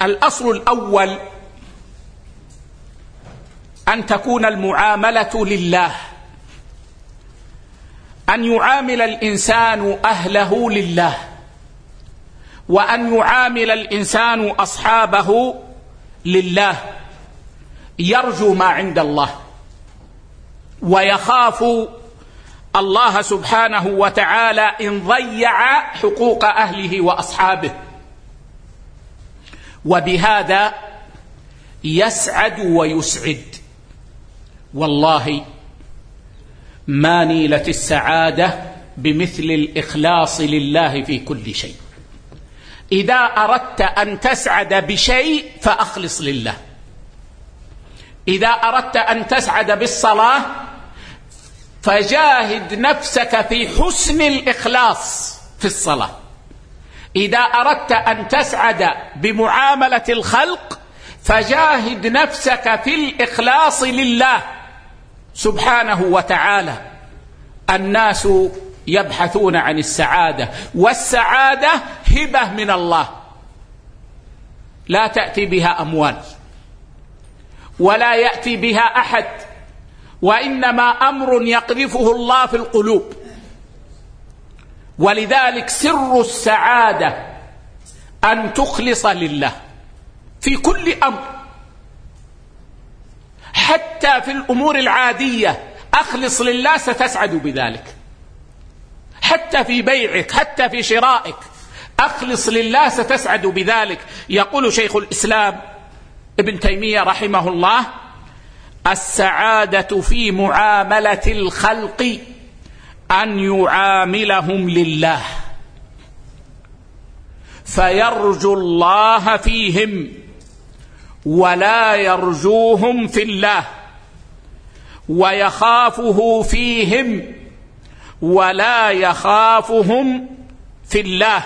الأصل الأول أن تكون المعاملة لله، أن يعامل الإنسان أهله لله، وأن يعامل الإنسان أصحابه لله، يرجو ما عند الله ويخاف الله سبحانه وتعالى إن ضيع حقوق أهله وأصحابه، وبهذا يسعد ويسعد. والله ما نيلت السعادة بمثل الإخلاص لله في كل شيء. إذا أردت أن تسعد بشيء فأخلص لله. إذا أردت أن تسعد بالصلاة فجاهد نفسك في حسن الإخلاص في الصلاة. إذا أردت أن تسعد بمعاملة الخلق فجاهد نفسك في الإخلاص لله سبحانه وتعالى. الناس يبحثون عن السعادة، والسعادة هبة من الله لا تأتي بها أموال ولا يأتي بها أحد، وإنما أمر يقذفه الله في القلوب. ولذلك سر السعادة أن تخلص لله في كل أمر، حتى في الأمور العادية أخلص لله ستسعد بذلك. حتى في بيعك، حتى في شرائك أخلص لله ستسعد بذلك. يقول شيخ الإسلام ابن تيمية رحمه الله: السعادة في معاملة الخلق أن يعاملهم لله فيرجو الله فيهم ولا يرجوهم في الله، ويخافه فيهم ولا يخافهم في الله،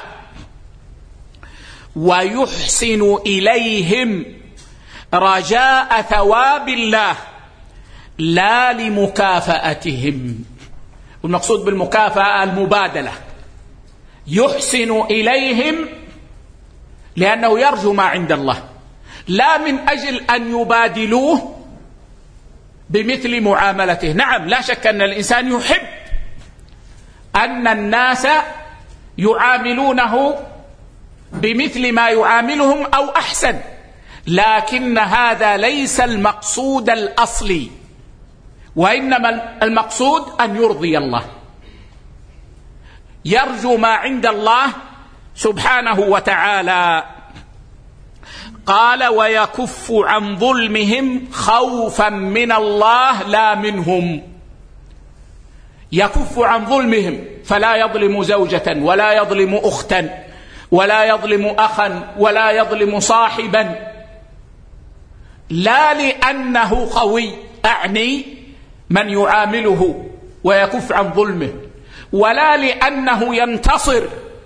ويحسن إليهم رجاء ثواب الله لا لمكافأتهم. والمقصود بالمكافأة المبادلة. يحسن إليهم لأنه يرجو ما عند الله، لا من أجل أن يبادلوه بمثل معاملته. نعم، لا شك أن الإنسان يحب أن الناس يعاملونه بمثل ما يعاملهم أو أحسن، لكن هذا ليس المقصود الأصلي، وإنما المقصود أن يرضي الله، يرجو ما عند الله سبحانه وتعالى. قال: ويكف عن ظلمهم خوفا من الله لا منهم. يكف عن ظلمهم، فلا يظلم زوجة ولا يظلم أختا ولا يظلم أخا ولا يظلم صاحبا، لا لأنه قوي، أعني من يعامله ويكف عن ظلمه، ولا لأنه ينتصر،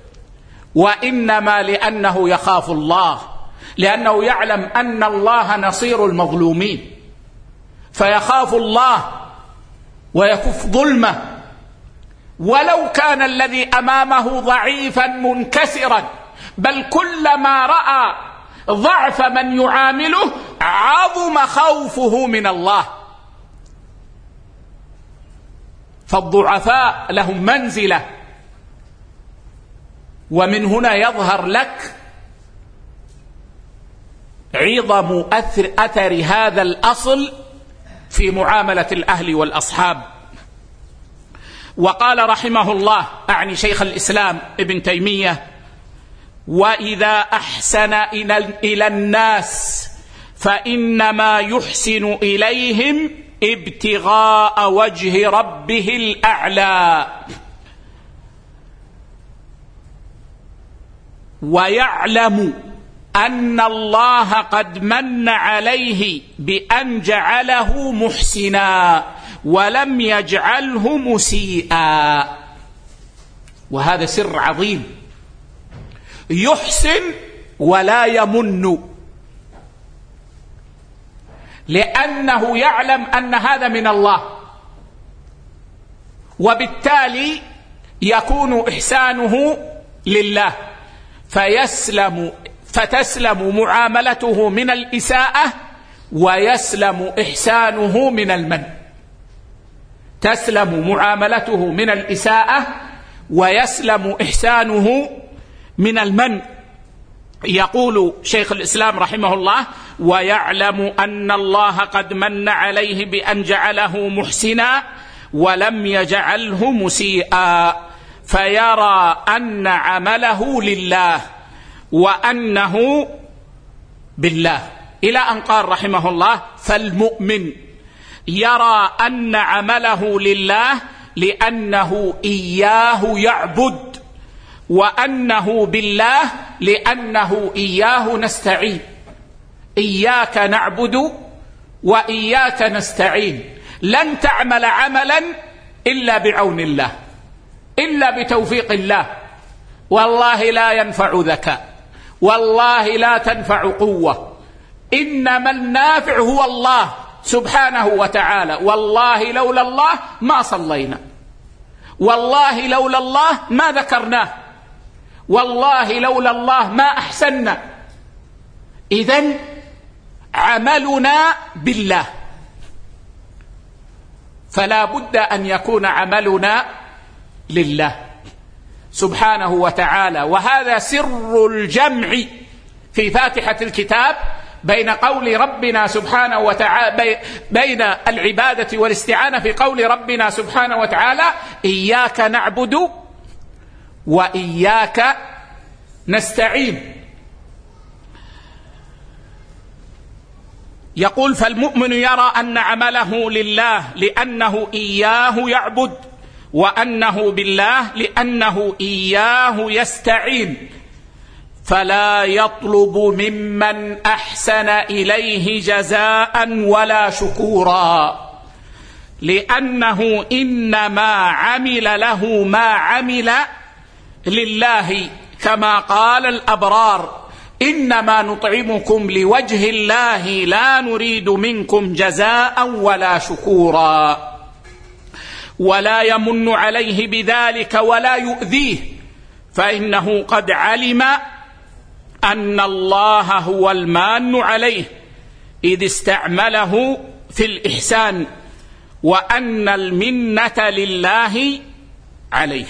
وإنما لأنه يخاف الله، لأنه يعلم أن الله نصير المظلومين، فيخاف الله ويكف ظلمه. ولو كان الذي أمامه ضعيفا منكسرا، بل كلما رأى ضعف من يعامله عظم خوفه من الله. فالضعفاء لهم منزلة. ومن هنا يظهر لك عظم أثر هذا الأصل في معاملة الأهل والأصحاب. وقال رحمه الله، أعني شيخ الإسلام ابن تيمية: وإذا أحسن إلى الناس فإنما يحسن إليهم ابتغاء وجه ربه الأعلى، ويعلم أن الله قد من عليه بأن جعله محسنا ولم يجعله مسيئا. وهذا سر عظيم. يحسن ولا يمن، لأنه يعلم أن هذا من الله، وبالتالي يكون إحسانه لله، فتسلم معاملته من الإساءة ويسلم إحسانه من المن. تسلم معاملته من الإساءة ويسلم إحسانه من المن. يقول شيخ الإسلام رحمه الله: ويعلم أن الله قد من عليه بأن جعله محسنا ولم يجعله مسيئا، فيرى أن عمله لله وأنه بالله، إلى أن قال رحمه الله: فالمؤمن يرى أن عمله لله لأنه إياه يعبد، وأنه بالله لأنه إياه نستعين. إياك نعبد وإياك نستعين. لن تعمل عملا إلا بعون الله، إلا بتوفيق الله. والله لا ينفع ذكاء، والله لا تنفع قوة، إنما النافع هو الله سبحانه وتعالى. والله لولا الله ما صلينا، والله لولا الله ما ذكرناه، والله لولا الله ما أحسننا. إذن عملنا بالله، فلا بد أن يكون عملنا لله سبحانه وتعالى. وهذا سر الجمع في فاتحة الكتاب بين قول ربنا سبحانه وتعالى، بين العبادة والاستعانة في قول ربنا سبحانه وتعالى: إياك نعبد وإياك نستعين. يقول: فالمؤمن يرى أن عمله لله لأنه إياه يعبد، وأنه بالله لأنه إياه يستعين، فلا يطلب ممن أحسن إليه جزاء ولا شكورا، لأنه إنما عمل له ما عمل لله، كما قال الأبرار: إنما نطعمكم لوجه الله لا نريد منكم جزاء ولا شكورا. ولا يمن عليه بذلك ولا يؤذيه، فإنه قد علم أن الله هو المان عليه إذ استعمله في الإحسان، وأن المنة لله عليه.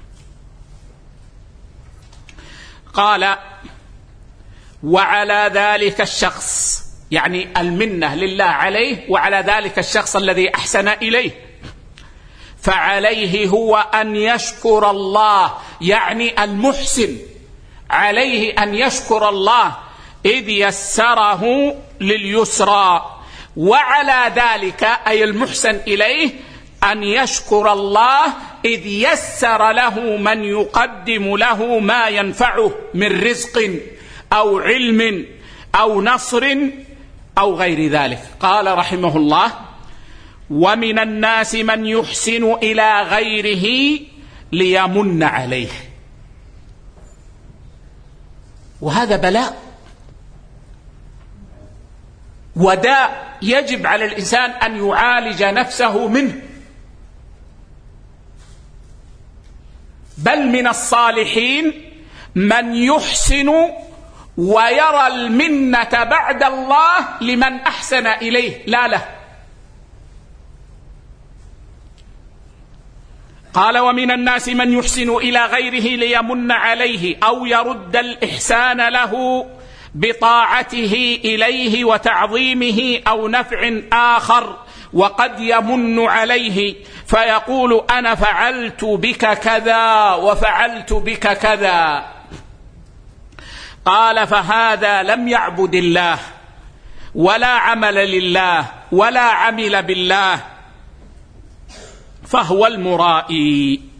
قال: وعلى ذلك الشخص، يعني المنة لله عليه وعلى ذلك الشخص الذي أحسن إليه، فعليه هو أن يشكر الله، يعني المحسن عليه أن يشكر الله إذ يسره لليسرى، وعلى ذلك أي المحسن إليه أن يشكر الله إذ يسر له من يقدم له ما ينفعه من رزق أو علم أو نصر أو غير ذلك. قال رحمه الله: ومن الناس من يحسن إلى غيره ليمن عليه. وهذا بلاء وداء يجب على الإنسان أن يعالج نفسه منه. بل من الصالحين من يحسن ويرى المنة بعد الله لمن أحسن إليه لا له. قال: ومن الناس من يحسن إلى غيره ليمن عليه أو يرد الإحسان له بطاعته إليه وتعظيمه أو نفع آخر، وقد يمن عليه فيقول: أنا فعلت بك كذا وفعلت بك كذا. قال: فهذا لم يعبد الله ولا عمل لله ولا عمل بالله، فهو المرائي.